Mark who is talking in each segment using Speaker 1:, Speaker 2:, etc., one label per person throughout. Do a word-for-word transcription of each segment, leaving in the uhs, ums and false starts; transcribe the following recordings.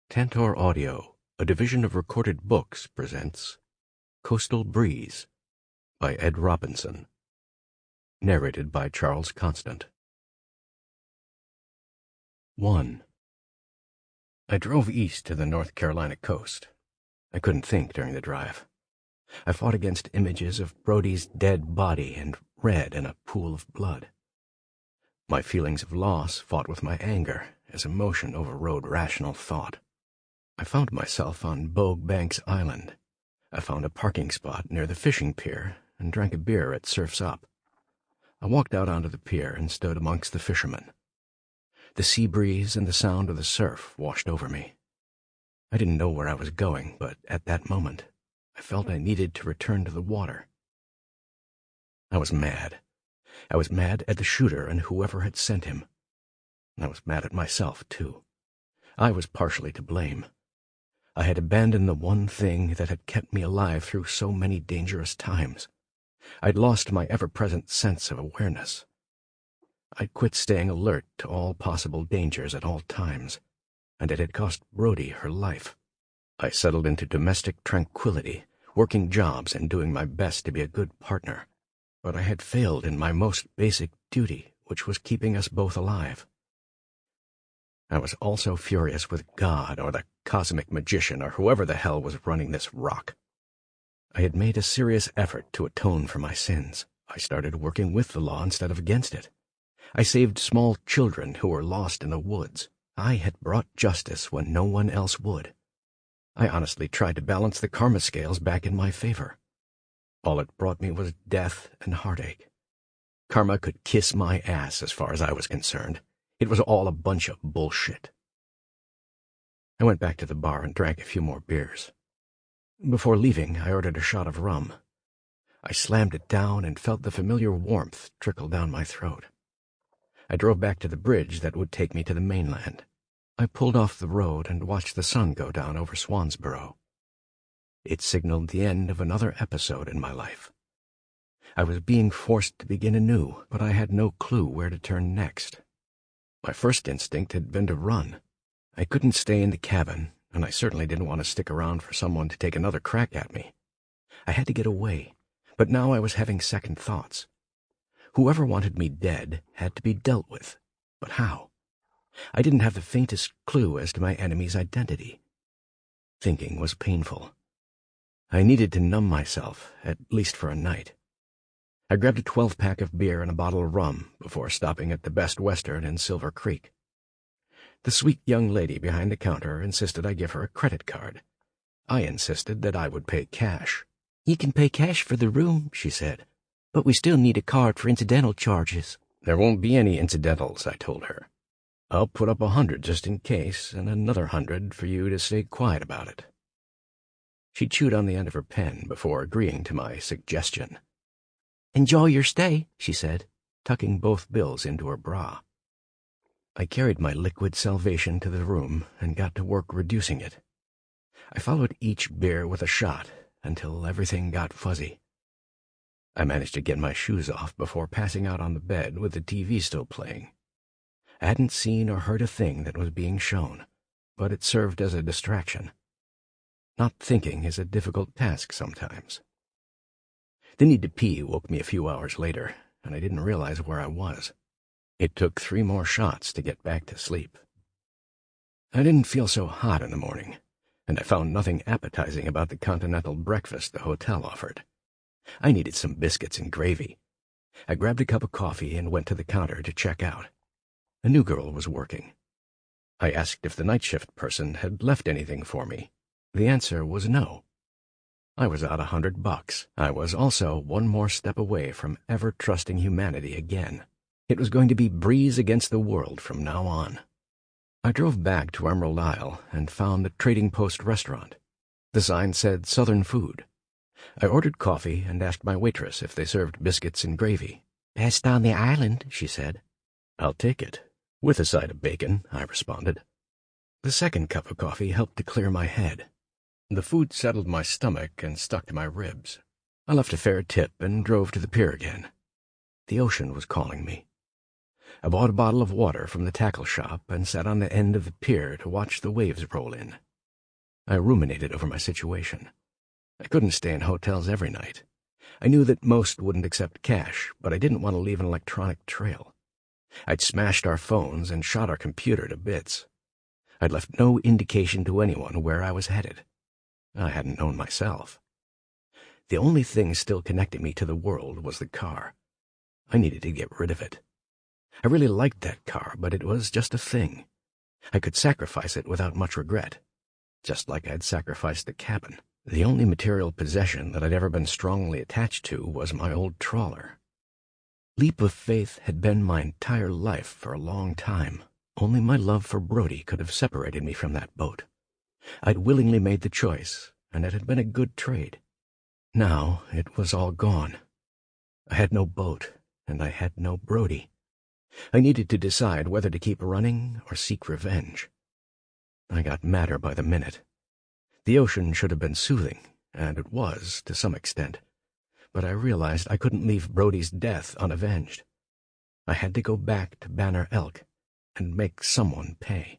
Speaker 1: Tantor Audio, a division of Recorded Books, presents Coastal Breeze by Ed Robinson. Narrated by Charles Constant. one. I drove east to the North Carolina coast. I couldn't think during the drive. I fought against images of Brody's dead body and red in a pool of blood. My feelings of loss fought with my anger as emotion overrode rational thought. I found myself on Bogue Banks Island. I found a parking spot near the fishing pier and drank a beer at Surf's Up. I walked out onto the pier and stood amongst the fishermen. The sea breeze and the sound of the surf washed over me. I didn't know where I was going, but at that moment, I felt I needed to return to the water. I was mad. I was mad at the shooter and whoever had sent him. I was mad at myself, too. I was partially to blame. I had abandoned the one thing that had kept me alive through so many dangerous times. I'd lost my ever-present sense of awareness. I'd quit staying alert to all possible dangers at all times, and it had cost Brody her life. I settled into domestic tranquility, working jobs and doing my best to be a good partner. But I had failed in my most basic duty, which was keeping us both alive. I was also furious with God or the cosmic magician or whoever the hell was running this rock. I had made a serious effort to atone for my sins. I started working with the law instead of against it. I saved small children who were lost in the woods. I had brought justice when no one else would. I honestly tried to balance the karma scales back in my favor. All it brought me was death and heartache. Karma could kiss my ass as far as I was concerned. It was all a bunch of bullshit. I went back to the bar and drank a few more beers. Before leaving, I ordered a shot of rum. I slammed it down and felt the familiar warmth trickle down my throat. I drove back to the bridge that would take me to the mainland. I pulled off the road and watched the sun go down over Swansboro. It signaled the end of another episode in my life. I was being forced to begin anew, but I had no clue where to turn next. My first instinct had been to run. I couldn't stay in the cabin, and I certainly didn't want to stick around for someone to take another crack at me. I had to get away, but now I was having second thoughts. Whoever wanted me dead had to be dealt with, but how? I didn't have the faintest clue as to my enemy's identity. Thinking was painful. I needed to numb myself, at least for a night. I grabbed a twelve-pack of beer and a bottle of rum before stopping at the Best Western in Silver Creek. The sweet young lady behind the counter insisted I give her a credit card. I insisted that I would pay cash. "You can pay cash for the room," she said, "but we still need a card for incidental charges." "There won't be any incidentals," I told her. "I'll put up a hundred just in case, and another hundred for you to stay quiet about it." She chewed on the end of her pen before agreeing to my suggestion. "Enjoy your stay," she said, tucking both bills into her bra. I carried my liquid salvation to the room and got to work reducing it. I followed each beer with a shot until everything got fuzzy. I managed to get my shoes off before passing out on the bed with the T V still playing. I hadn't seen or heard a thing that was being shown, but it served as a distraction. Not thinking is a difficult task sometimes. The need to pee woke me a few hours later, and I didn't realize where I was. It took three more shots to get back to sleep. I didn't feel so hot in the morning, and I found nothing appetizing about the continental breakfast the hotel offered. I needed some biscuits and gravy. I grabbed a cup of coffee and went to the counter to check out. A new girl was working. I asked if the night shift person had left anything for me. The answer was no. I was out a hundred bucks. I was also one more step away from ever trusting humanity again. It was going to be breeze against the world from now on. I drove back to Emerald Isle and found the Trading Post restaurant. The sign said Southern Food. I ordered coffee and asked my waitress if they served biscuits and gravy. "Best on the island," she said. "I'll take it. With a side of bacon," I responded. The second cup of coffee helped to clear my head. The food settled my stomach and stuck to my ribs. I left a fair tip and drove to the pier again. The ocean was calling me. I bought a bottle of water from the tackle shop and sat on the end of the pier to watch the waves roll in. I ruminated over my situation. I couldn't stay in hotels every night. I knew that most wouldn't accept cash, but I didn't want to leave an electronic trail. I'd smashed our phones and shot our computer to bits. I'd left no indication to anyone where I was headed. I hadn't known myself. The only thing still connecting me to the world was the car. I needed to get rid of it. I really liked that car, but it was just a thing. I could sacrifice it without much regret, just like I'd sacrificed the cabin. The only material possession that I'd ever been strongly attached to was my old trawler. Leap of Faith had been my entire life for a long time. Only my love for Brody could have separated me from that boat. I'd willingly made the choice, and it had been a good trade. Now it was all gone. I had no boat, and I had no Brody. I needed to decide whether to keep running or seek revenge. I got madder by the minute. The ocean should have been soothing, and it was, to some extent, but I realized I couldn't leave Brody's death unavenged. I had to go back to Banner Elk and make someone pay.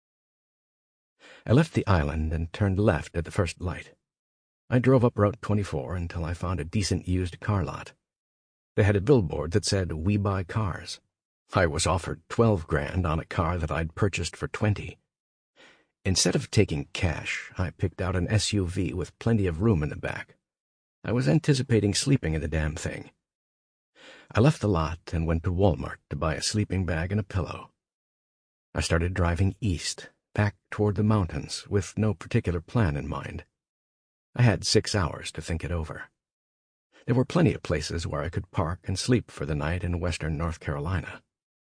Speaker 1: I left the island and turned left at the first light. I drove up Route twenty-four until I found a decent used car lot. They had a billboard that said, "We buy cars." I was offered twelve grand on a car that I'd purchased for twenty. Instead of taking cash, I picked out an S U V with plenty of room in the back. I was anticipating sleeping in the damn thing. I left the lot and went to Walmart to buy a sleeping bag and a pillow. I started driving east, back toward the mountains, with no particular plan in mind. I had six hours to think it over. There were plenty of places where I could park and sleep for the night in western North Carolina.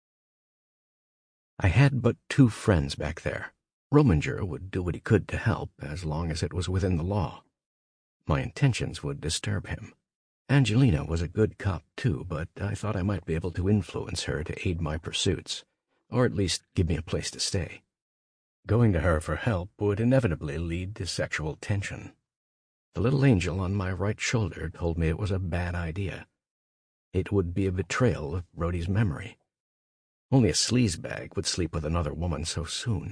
Speaker 1: I had but two friends back there. Rominger would do what he could to help, as long as it was within the law. My intentions would disturb him. Angelina was a good cop, too, but I thought I might be able to influence her to aid my pursuits, or at least give me a place to stay. Going to her for help would inevitably lead to sexual tension. The little angel on my right shoulder told me it was a bad idea. It would be a betrayal of Brody's memory. Only a sleazebag would sleep with another woman so soon.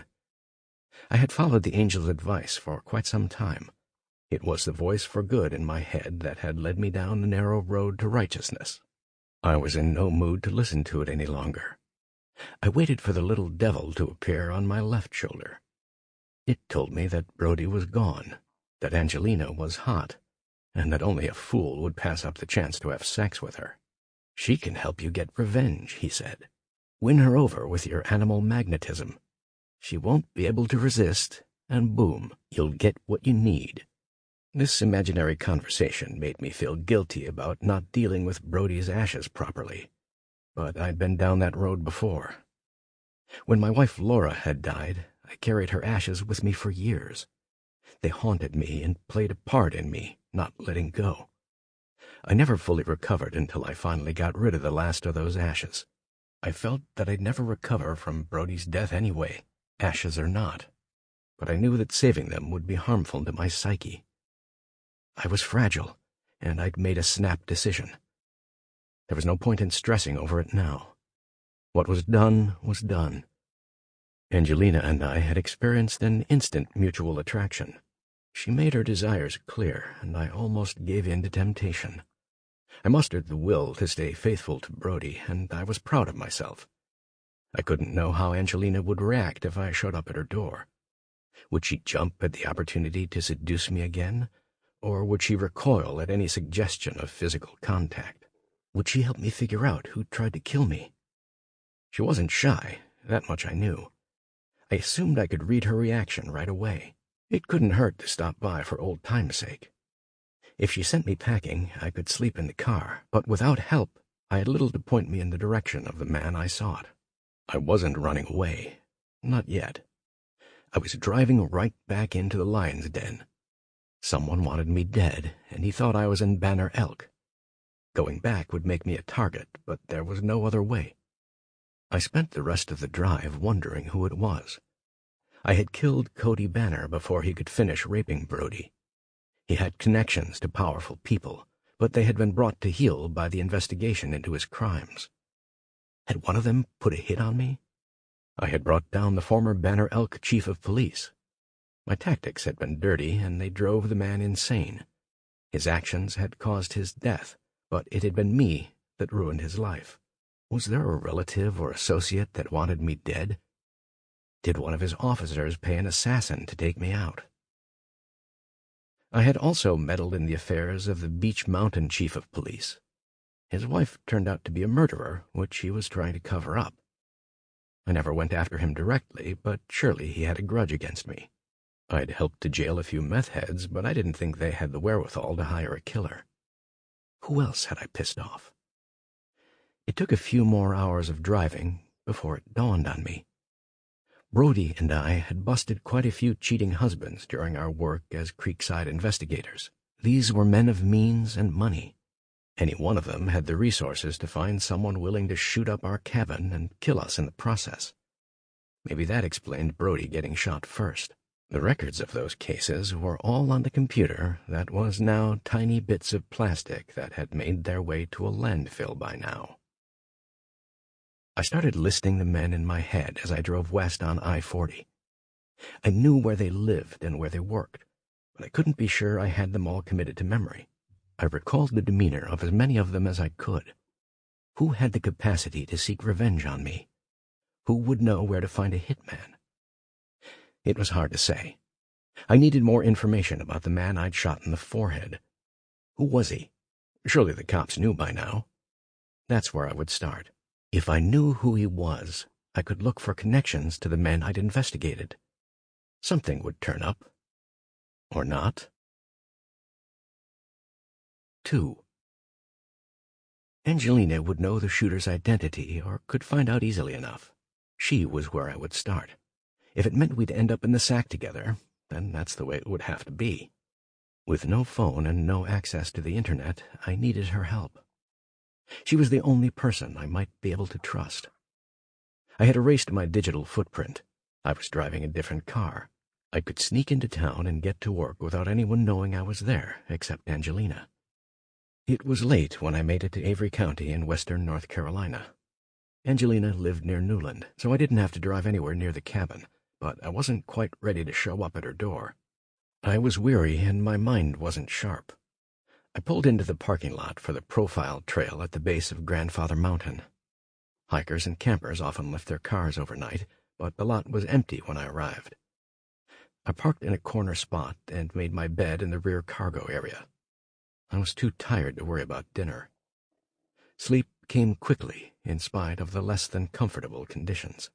Speaker 1: I had followed the angel's advice for quite some time. It was the voice for good in my head that had led me down the narrow road to righteousness. I was in no mood to listen to it any longer. I waited for the little devil to appear on my left shoulder. It told me that Brody was gone, that Angelina was hot, and that only a fool would pass up the chance to have sex with her. "She can help you get revenge," he said. "Win her over with your animal magnetism. She won't be able to resist, and boom, you'll get what you need." This imaginary conversation made me feel guilty about not dealing with Brody's ashes properly, but I'd been down that road before. When my wife Laura had died, I carried her ashes with me for years. They haunted me and played a part in me, not letting go. I never fully recovered until I finally got rid of the last of those ashes. I felt that I'd never recover from Brody's death anyway, ashes or not, but I knew that saving them would be harmful to my psyche. I was fragile, and I'd made a snap decision. There was no point in stressing over it now. What was done was done. Angelina and I had experienced an instant mutual attraction. She made her desires clear, and I almost gave in to temptation. I mustered the will to stay faithful to Brody, and I was proud of myself. I couldn't know how Angelina would react if I showed up at her door. Would she jump at the opportunity to seduce me again, or would she recoil at any suggestion of physical contact? Would she help me figure out who tried to kill me? She wasn't shy, that much I knew. I assumed I could read her reaction right away. It couldn't hurt to stop by for old time's sake. If she sent me packing, I could sleep in the car, but without help, I had little to point me in the direction of the man I sought. I wasn't running away. Not yet. I was driving right back into the lion's den. Someone wanted me dead, and he thought I was in Banner Elk. Going back would make me a target, but there was no other way. I spent the rest of the drive wondering who it was. I had killed Cody Banner before he could finish raping Brody. He had connections to powerful people, but they had been brought to heel by the investigation into his crimes. Had one of them put a hit on me? I had brought down the former Banner Elk chief of police. My tactics had been dirty, and they drove the man insane. His actions had caused his death, but it had been me that ruined his life. Was there a relative or associate that wanted me dead? Did one of his officers pay an assassin to take me out? I had also meddled in the affairs of the Beech Mountain chief of police. His wife turned out to be a murderer, which he was trying to cover up. I never went after him directly, but surely he had a grudge against me. I'd helped to jail a few meth heads, but I didn't think they had the wherewithal to hire a killer. Who else had I pissed off? It took a few more hours of driving before it dawned on me. Brody and I had busted quite a few cheating husbands during our work as Creekside investigators. These were men of means and money. Any one of them had the resources to find someone willing to shoot up our cabin and kill us in the process. Maybe that explained Brody getting shot first. The records of those cases were all on the computer that was now tiny bits of plastic that had made their way to a landfill by now. I started listing the men in my head as I drove west on I forty. I knew where they lived and where they worked, but I couldn't be sure I had them all committed to memory. I recalled the demeanor of as many of them as I could. Who had the capacity to seek revenge on me? Who would know where to find a hitman? It was hard to say. I needed more information about the man I'd shot in the forehead. Who was he? Surely the cops knew by now. That's where I would start. If I knew who he was, I could look for connections to the men I'd investigated. Something would turn up. Or not. Two. Angelina would know the shooter's identity or could find out easily enough. She was where I would start. If it meant we'd end up in the sack together, then that's the way it would have to be. With no phone and no access to the internet, I needed her help. She was the only person I might be able to trust. I had erased my digital footprint. I was driving a different car. I could sneak into town and get to work without anyone knowing I was there, except Angelina. It was late when I made it to Avery County in western North Carolina. Angelina lived near Newland, so I didn't have to drive anywhere near the cabin, but I wasn't quite ready to show up at her door. I was weary and my mind wasn't sharp. I pulled into the parking lot for the Profile Trail at the base of Grandfather Mountain. Hikers and campers often left their cars overnight, but the lot was empty when I arrived. I parked in a corner spot and made my bed in the rear cargo area. I was too tired to worry about dinner. Sleep came quickly in spite of the less than comfortable conditions.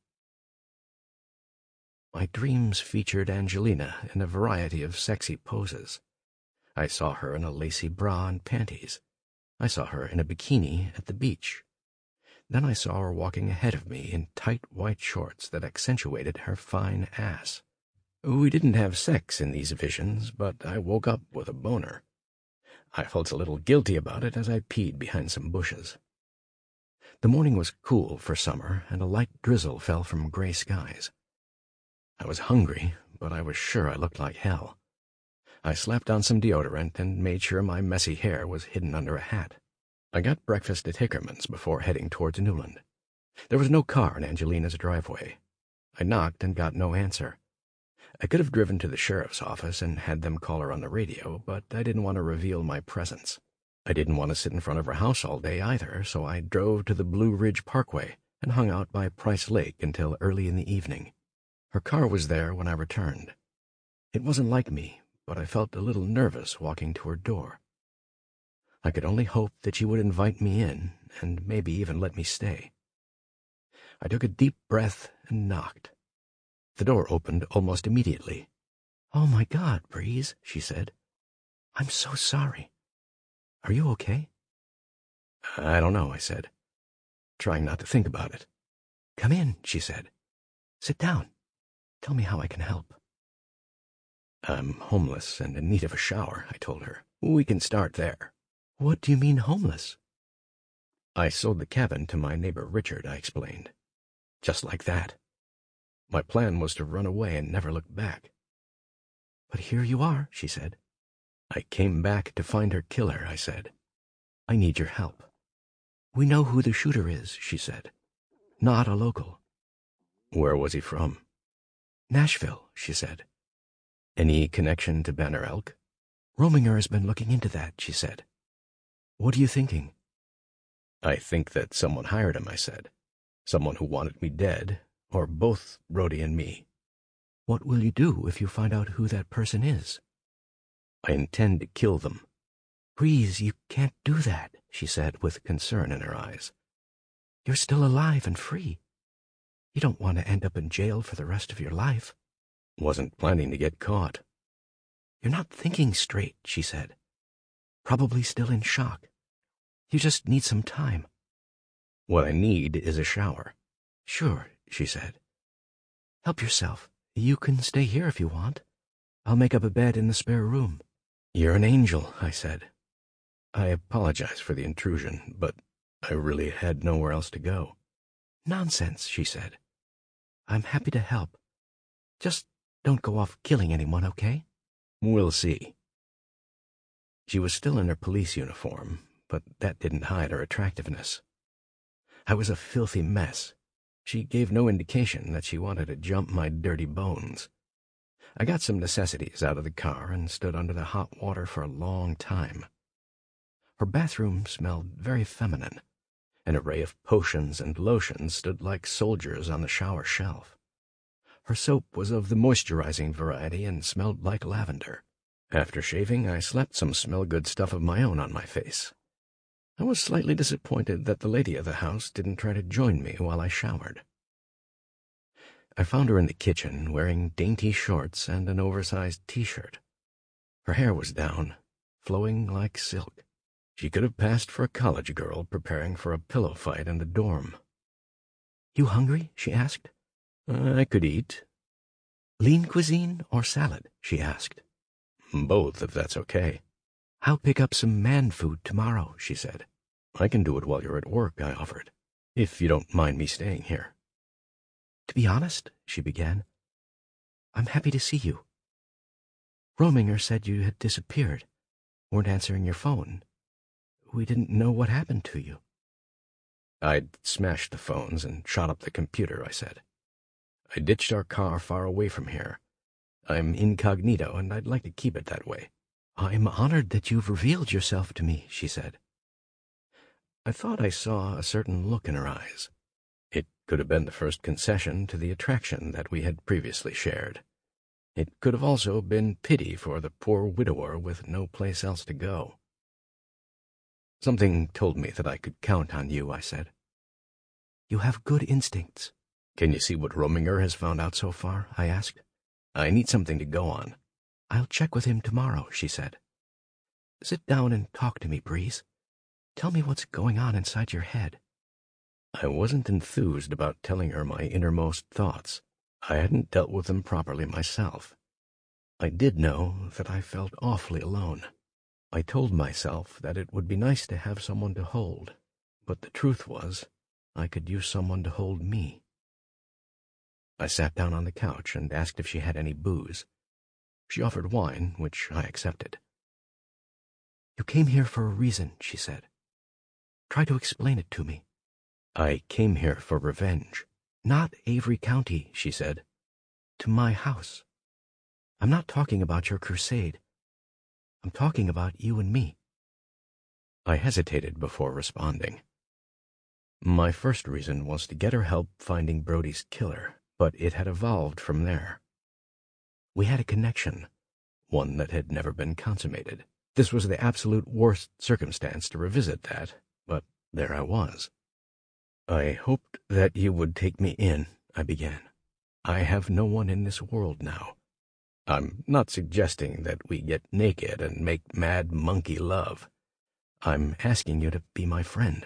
Speaker 1: My dreams featured Angelina in a variety of sexy poses. I saw her in a lacy bra and panties. I saw her in a bikini at the beach. Then I saw her walking ahead of me in tight white shorts that accentuated her fine ass. We didn't have sex in these visions, but I woke up with a boner. I felt a little guilty about it as I peed behind some bushes. The morning was cool for summer, and a light drizzle fell from gray skies. I was hungry, but I was sure I looked like hell. I slapped on some deodorant and made sure my messy hair was hidden under a hat. I got breakfast at Hickerman's before heading towards Newland. There was no car in Angelina's driveway. I knocked and got no answer. I could have driven to the sheriff's office and had them call her on the radio, but I didn't want to reveal my presence. I didn't want to sit in front of her house all day either, so I drove to the Blue Ridge Parkway and hung out by Price Lake until early in the evening. Her car was there when I returned. It wasn't like me, but I felt a little nervous walking to her door. I could only hope that she would invite me in and maybe even let me stay. I took a deep breath and knocked. The door opened almost immediately. "Oh, my God, Breeze," she said. "I'm so sorry. Are you okay?" "I don't know," I said, trying not to think about it. "Come in," she said. "Sit down. Tell me how I can help." "I'm homeless and in need of a shower," I told her. "We can start there." "What do you mean, homeless?" "I sold the cabin to my neighbor Richard," I explained. Just like that. My plan was to run away and never look back. "But here you are," she said. "I came back to find her killer," I said. "I need your help." "We know who the shooter is," she said. Not a local. Where was he from? Nashville, she said. Any connection to Banner Elk? Rominger has been looking into that, she said. What are you thinking? I think that someone hired him, I said. Someone who wanted me dead, or both Brody and me. What will you do if you find out who that person is? I intend to kill them. Breeze, you can't do that, she said with concern in her eyes. You're still alive and free. You don't want to end up in jail for the rest of your life. Wasn't planning to get caught. You're not thinking straight, she said. Probably still in shock. You just need some time. What I need is a shower. Sure, she said. Help yourself. You can stay here if you want. I'll make up a bed in the spare room. You're an angel, I said. I apologize for the intrusion, but I really had nowhere else to go. Nonsense, she said. I'm happy to help. Just don't go off killing anyone, okay? We'll see. She was still in her police uniform, but that didn't hide her attractiveness. I was a filthy mess. She gave no indication that she wanted to jump my dirty bones. I got some necessities out of the car and stood under the hot water for a long time. Her bathroom smelled very feminine. An array of potions and lotions stood like soldiers on the shower shelf. Her soap was of the moisturizing variety and smelled like lavender. After shaving, I slapped some smell-good stuff of my own on my face. I was slightly disappointed that the lady of the house didn't try to join me while I showered. I found her in the kitchen, wearing dainty shorts and an oversized T-shirt. Her hair was down, flowing like silk. She could have passed for a college girl preparing for a pillow fight in the dorm. You hungry? She asked. I could eat. Lean cuisine or salad? She asked. Both, if that's okay. I'll pick up some man food tomorrow, she said. I can do it while you're at work, I offered, if you don't mind me staying here. To be honest, she began, I'm happy to see you. Rominger said you had disappeared, weren't answering your phone. We didn't know what happened to you. I'd smashed the phones and shot up the computer, I said. I ditched our car far away from here. I'm incognito, and I'd like to keep it that way. I'm honored that you've revealed yourself to me, she said. I thought I saw a certain look in her eyes. It could have been the first concession to the attraction that we had previously shared. It could have also been pity for the poor widower with no place else to go. Something told me that I could count on you, I said. You have good instincts. Can you see what Rominger has found out so far? I asked. I need something to go on. I'll check with him tomorrow, she said. Sit down and talk to me, Breeze. Tell me what's going on inside your head. I wasn't enthused about telling her my innermost thoughts. I hadn't dealt with them properly myself. I did know that I felt awfully alone. I told myself that it would be nice to have someone to hold, but the truth was, I could use someone to hold me. I sat down on the couch and asked if she had any booze. She offered wine, which I accepted. You came here for a reason, she said. Try to explain it to me. I came here for revenge. Not Avery County, she said. To my house. I'm not talking about your crusade. I'm talking about you and me. I hesitated before responding. My first reason was to get her help finding Brody's killer, but it had evolved from there. We had a connection, one that had never been consummated. This was the absolute worst circumstance to revisit that, but there I was. I hoped that you would take me in, I began. I have no one in this world now. I'm not suggesting that we get naked and make mad monkey love. I'm asking you to be my friend.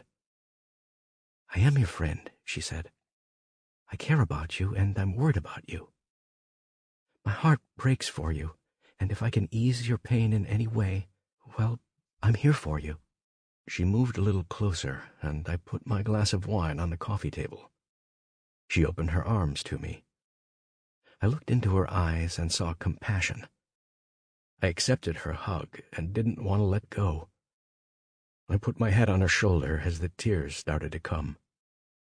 Speaker 1: I am your friend, she said. I care about you, and I'm worried about you. My heart breaks for you, and if I can ease your pain in any way, well, I'm here for you. She moved a little closer, and I put my glass of wine on the coffee table. She opened her arms to me. I looked into her eyes and saw compassion. I accepted her hug and didn't want to let go. I put my head on her shoulder as the tears started to come.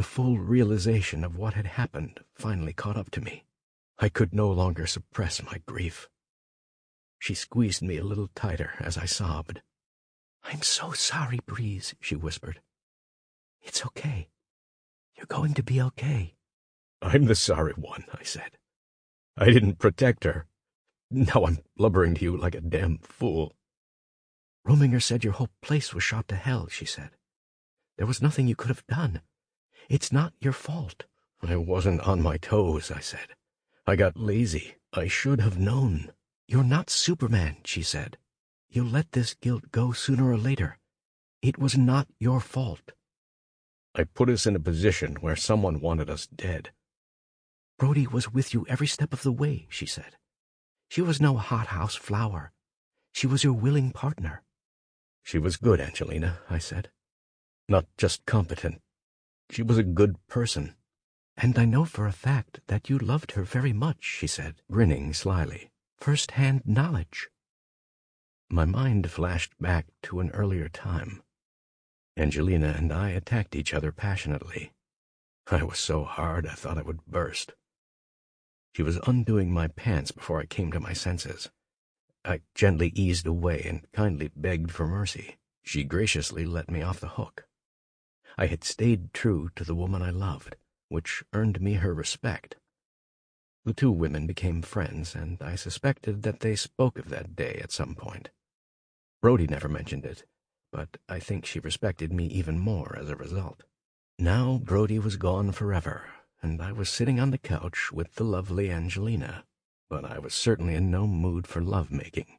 Speaker 1: The full realization of what had happened finally caught up to me. I could no longer suppress my grief. She squeezed me a little tighter as I sobbed. "I'm so sorry, Breeze," she whispered. "It's okay. You're going to be okay." "I'm the sorry one," I said. "I didn't protect her. Now I'm blubbering to you like a damn fool." "Rominger said your whole place was shot to hell," she said. "There was nothing you could have done. It's not your fault." "I wasn't on my toes," I said. "I got lazy. I should have known." "You're not Superman," she said. "You'll let this guilt go sooner or later. It was not your fault." "I put us in a position where someone wanted us dead." "Brody was with you every step of the way," she said. "She was no hothouse flower. She was your willing partner." "She was good, Angelina," I said. "Not just competent. She was a good person." "And I know for a fact that you loved her very much," she said, grinning slyly. "First-hand knowledge." My mind flashed back to an earlier time. Angelina and I attacked each other passionately. I was so hard I thought I would burst. She was undoing my pants before I came to my senses. I gently eased away and kindly begged for mercy. She graciously let me off the hook. I had stayed true to the woman I loved, which earned me her respect. The two women became friends, and I suspected that they spoke of that day at some point. Brody never mentioned it, but I think she respected me even more as a result. Now Brody was gone forever, and I was sitting on the couch with the lovely Angelina, but I was certainly in no mood for love-making.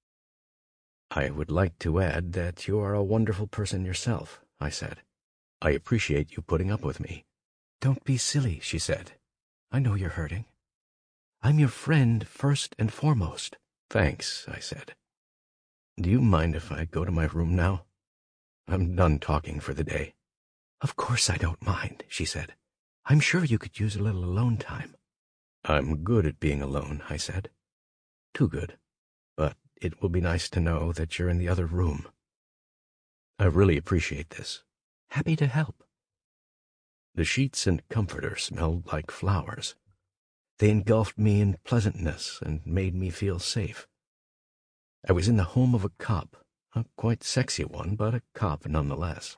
Speaker 1: "I would like to add that you are a wonderful person yourself," I said. "I appreciate you putting up with me." "Don't be silly," she said. "I know you're hurting. I'm your friend first and foremost." "Thanks," I said. "Do you mind if I go to my room now? I'm done talking for the day." "Of course I don't mind," she said. "I'm sure you could use a little alone time." "I'm good at being alone," I said. "Too good. But it will be nice to know that you're in the other room. I really appreciate this." "Happy to help." The sheets and comforter smelled like flowers. They engulfed me in pleasantness and made me feel safe. I was in the home of a cop, a quite sexy one, but a cop nonetheless.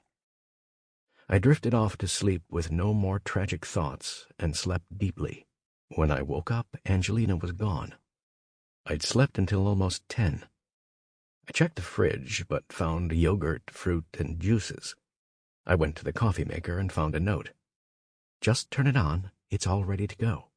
Speaker 1: I drifted off to sleep with no more tragic thoughts and slept deeply. When I woke up, Angelina was gone. I'd slept until almost ten. I checked the fridge, but found yogurt, fruit, and juices. I went to the coffee maker and found a note. "Just turn it on. It's all ready to go."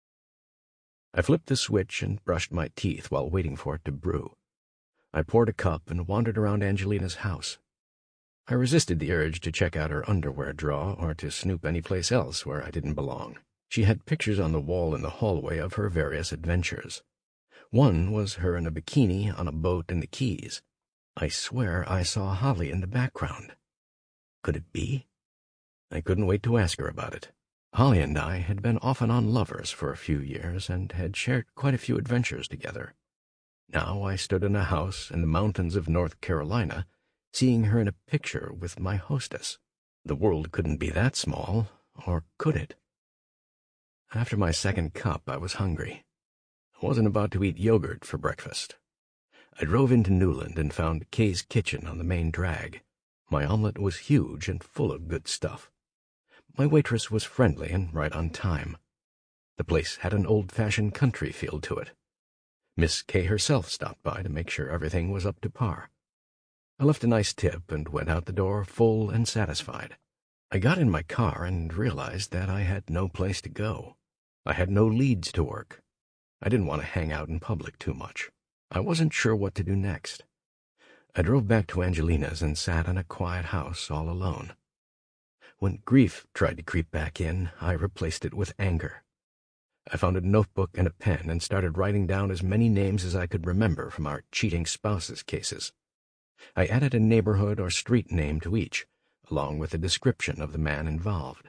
Speaker 1: I flipped the switch and brushed my teeth while waiting for it to brew. I poured a cup and wandered around Angelina's house. I resisted the urge to check out her underwear drawer or to snoop any place else where I didn't belong. She had pictures on the wall in the hallway of her various adventures. One was her in a bikini on a boat in the Keys. I swear I saw Holly in the background. Could it be? I couldn't wait to ask her about it. Holly and I had been off and on lovers for a few years and had shared quite a few adventures together. Now I stood in a house in the mountains of North Carolina, seeing her in a picture with my hostess. The world couldn't be that small, or could it? After my second cup, I was hungry. I wasn't about to eat yogurt for breakfast. I drove into Newland and found Kay's Kitchen on the main drag. My omelet was huge and full of good stuff. My waitress was friendly and right on time. The place had an old-fashioned country feel to it. Miss Kay herself stopped by to make sure everything was up to par. I left a nice tip and went out the door full and satisfied. I got in my car and realized that I had no place to go. I had no leads to work. I didn't want to hang out in public too much. I wasn't sure what to do next. I drove back to Angelina's and sat in a quiet house all alone. When grief tried to creep back in, I replaced it with anger. I found a notebook and a pen and started writing down as many names as I could remember from our cheating spouses cases. I added a neighborhood or street name to each, along with a description of the man involved.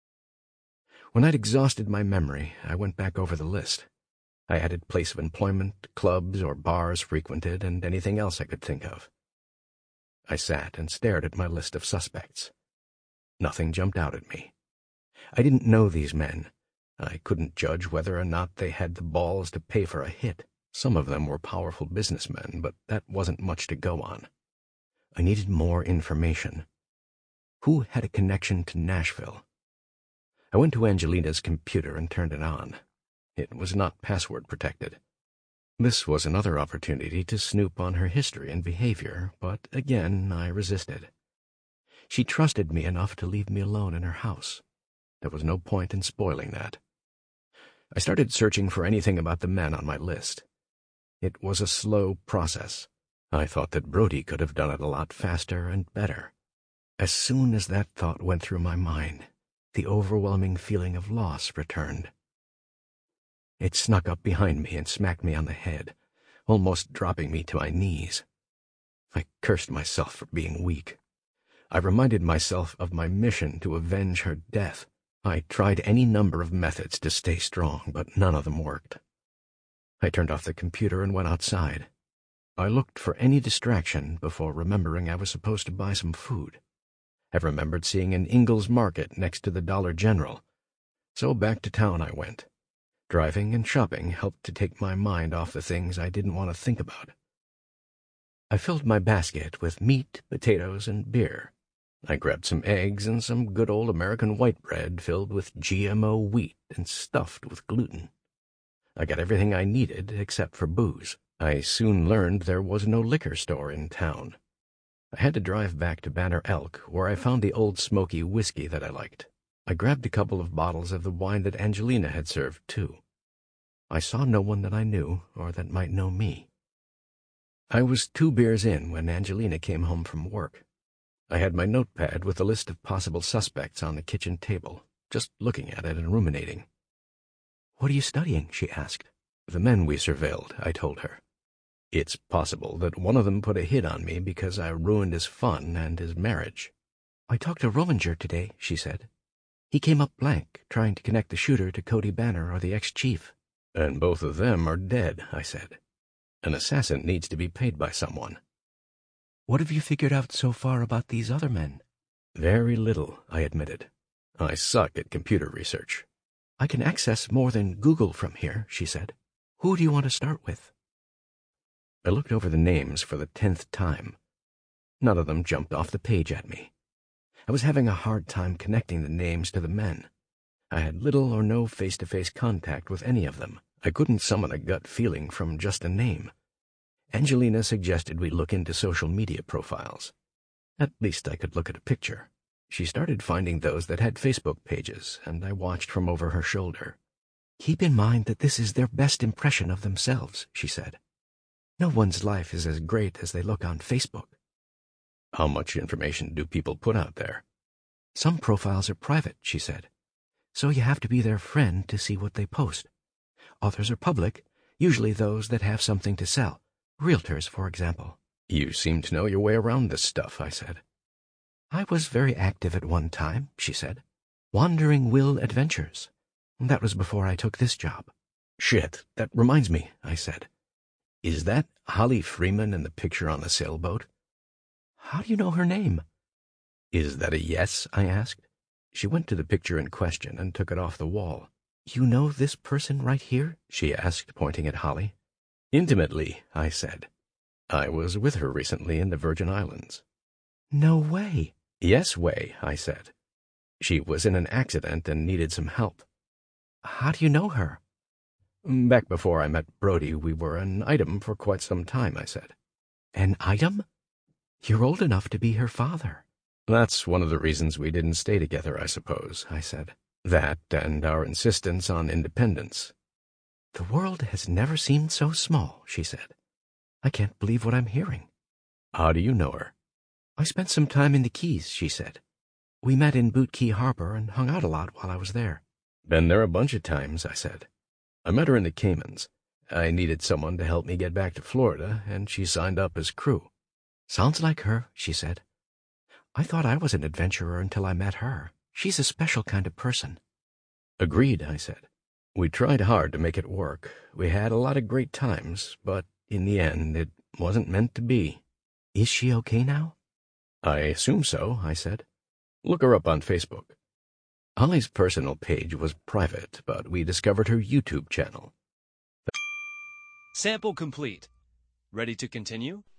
Speaker 1: When I'd exhausted my memory, I went back over the list. I added place of employment, clubs or bars frequented, and anything else I could think of. I sat and stared at my list of suspects. Nothing jumped out at me. I didn't know these men. I couldn't judge whether or not they had the balls to pay for a hit. Some of them were powerful businessmen, but that wasn't much to go on. I needed more information. Who had a connection to Nashville? I went to Angelina's computer and turned it on. It was not password protected. This was another opportunity to snoop on her history and behavior, but again I resisted. She trusted me enough to leave me alone in her house. There was no point in spoiling that. I started searching for anything about the men on my list. It was a slow process. I thought that Brody could have done it a lot faster and better. As soon as that thought went through my mind, the overwhelming feeling of loss returned. It snuck up behind me and smacked me on the head, almost dropping me to my knees. I cursed myself for being weak. I reminded myself of my mission to avenge her death. I tried any number of methods to stay strong, but none of them worked. I turned off the computer and went outside. I looked for any distraction before remembering I was supposed to buy some food. I remembered seeing an Ingles Market next to the Dollar General. So back to town I went. Driving and shopping helped to take my mind off the things I didn't want to think about. I filled my basket with meat, potatoes, and beer. I grabbed some eggs and some good old American white bread filled with G M O wheat and stuffed with gluten. I got everything I needed except for booze. I soon learned there was no liquor store in town. I had to drive back to Banner Elk, where I found the old smoky whiskey that I liked. I grabbed a couple of bottles of the wine that Angelina had served, too. I saw no one that I knew or that might know me. I was two beers in when Angelina came home from work. I had my notepad with a list of possible suspects on the kitchen table, just looking at it and ruminating. "What are you studying?" she asked. "The men we surveilled," I told her. "It's possible that one of them put a hit on me because I ruined his fun and his marriage." "I talked to Rominger today," she said. "He came up blank, trying to connect the shooter to Cody Banner or the ex-chief." "And both of them are dead," I said. "An assassin needs to be paid by someone." "What have you figured out so far about these other men?" "Very little," I admitted. "I suck at computer research." "I can access more than Google from here," she said. "Who do you want to start with?" I looked over the names for the tenth time. None of them jumped off the page at me. I was having a hard time connecting the names to the men. I had little or no face-to-face contact with any of them. I couldn't summon a gut feeling from just a name. Angelina suggested we look into social media profiles. At least I could look at a picture. She started finding those that had Facebook pages, and I watched from over her shoulder. "Keep in mind that this is their best impression of themselves," she said. "No one's life is as great as they look on Facebook." "How much information do people put out there?" "Some profiles are private," she said, "so you have to be their friend to see what they post. Others are public, usually those that have something to sell. Realtors, for example." "You seem to know your way around this stuff," I said. "I was very active at one time," she said. "Wandering Will Adventures. That was before I took this job." "Shit, that reminds me," I said. "Is that Holly Freeman in the picture on the sailboat?" "How do you know her name?" "Is that a yes?" I asked. She went to the picture in question and took it off the wall. "You know this person right here?" she asked, pointing at Holly. "Intimately," I said. "I was with her recently in the Virgin Islands." "No way." "Yes way," I said. "She was in an accident and needed some help." "How do you know her?" "Back before I met Brody, we were an item for quite some time," I said. "An item? You're old enough to be her father." "That's one of the reasons we didn't stay together, I suppose," I said. "That and our insistence on independence." "The world has never seemed so small," she said. "I can't believe what I'm hearing." "How do you know her?" "I spent some time in the Keys," she said. "We met in Boot Key Harbor and hung out a lot while I was there." "Been there a bunch of times," I said. "I met her in the Caymans. I needed someone to help me get back to Florida, and she signed up as crew." "Sounds like her," she said. "I thought I was an adventurer until I met her. She's a special kind of person." "Agreed," I said. "We tried hard to make it work. We had a lot of great times, but in the end, it wasn't meant to be." "Is she okay now?" "I assume so," I said. "Look her up on Facebook." Holly's personal page was private, but we discovered her YouTube channel.
Speaker 2: Sample complete. Ready to continue?